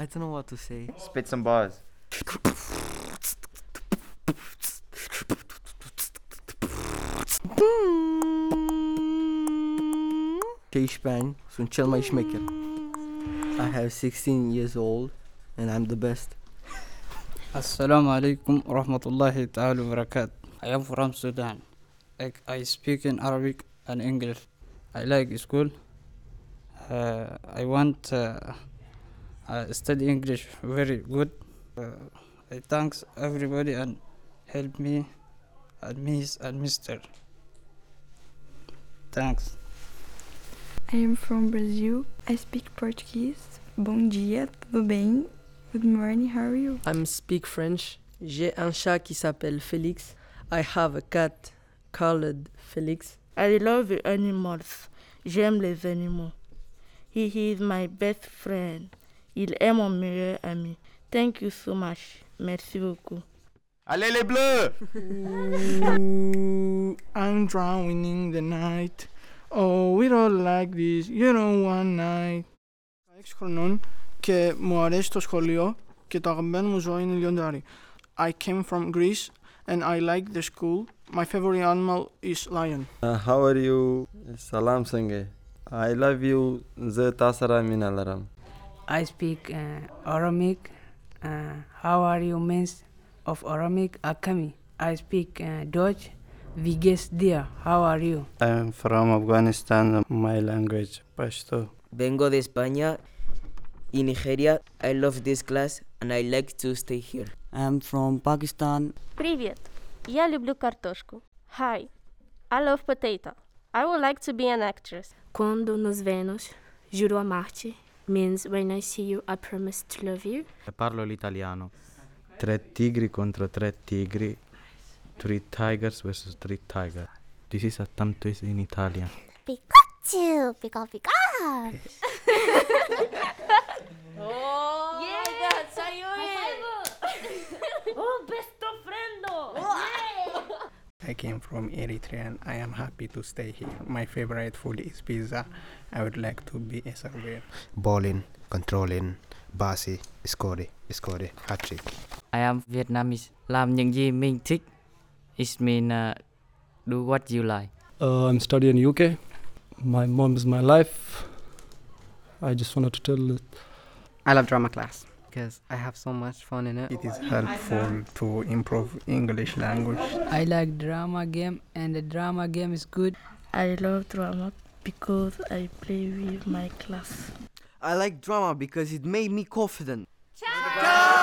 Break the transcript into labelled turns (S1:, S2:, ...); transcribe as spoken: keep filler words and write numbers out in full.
S1: I don't know what to say.
S2: Spit some bars.
S1: Ich ben, sunt cel mai șmecher. I have sixteen years old and I'm the best.
S3: Assalamu alaikum wa rahmatullahi ta'ala wa barakatuh. I am from Sudan. I, I speak in Arabic and English. I like school. Uh, I want uh, uh, study English very good. Uh, I thanks everybody and help me and Miss and Mister. Thanks.
S4: I am from Brazil. I speak Portuguese. Bom dia, tudo bem? Good morning, how are you?
S5: I speak French. J'ai un chat qui s'appelle Félix. I have a cat called Félix.
S6: I love the animals. J'aime les animaux. He is my best friend. Il est mon meilleur ami. Thank you so much. Merci beaucoup.
S2: Allez les bleus!
S7: Ooh, I'm drowning in the night. Oh, we're all like this, you know, one night. έξι χρονών και μου αρέσει το σχολείο και το αγαπημένο μου ζώο είναι λιοντάρι. I came from Greece and I like the school. My favorite animal is lion.
S8: Uh, how are you? Salam Sange. I love you. The Tasara Minalaram.
S9: I speak uh, Aramaic. Uh, how are you means of Aramaic Akami. I speak uh, Dutch. Wie geht's dir? How are you?
S10: I am from Afghanistan. My language Pashto.
S11: Vengo de España y Nigeria. I love this class and I like to stay here.
S12: I am from Pakistan.
S13: Привет. Я люблю картошку. Hi. I love potato. I would like to be an actress.
S14: Quando nos vemos, juro amarte. Means when I see you, I promise to love you.
S15: Parlo l'italiano. Tre tigri contro tre tigri. Three tigers versus three tigers. This is a thumb twist in Italian.
S14: Pikachu! Pika Pika!
S13: Oh, yeah, God, Sayuri! Oh, best friend!
S16: I came from Eritrea and I am happy to stay here. My favorite food is pizza. I would like to be a surveyor.
S17: Bowling, controlling, basi, score, score, hat-trick.
S18: I am Vietnamese. Làm những gì mình thích. It means uh, do what you like.
S19: Uh, I'm studying in U K. My mom is my life. I just wanted to tell it.
S20: I love drama class because I have so much fun in it.
S16: It is helpful to improve English language.
S9: I like drama game and the drama game is good.
S6: I love drama because I play with my class.
S1: I like drama because it made me confident.
S13: Ciao!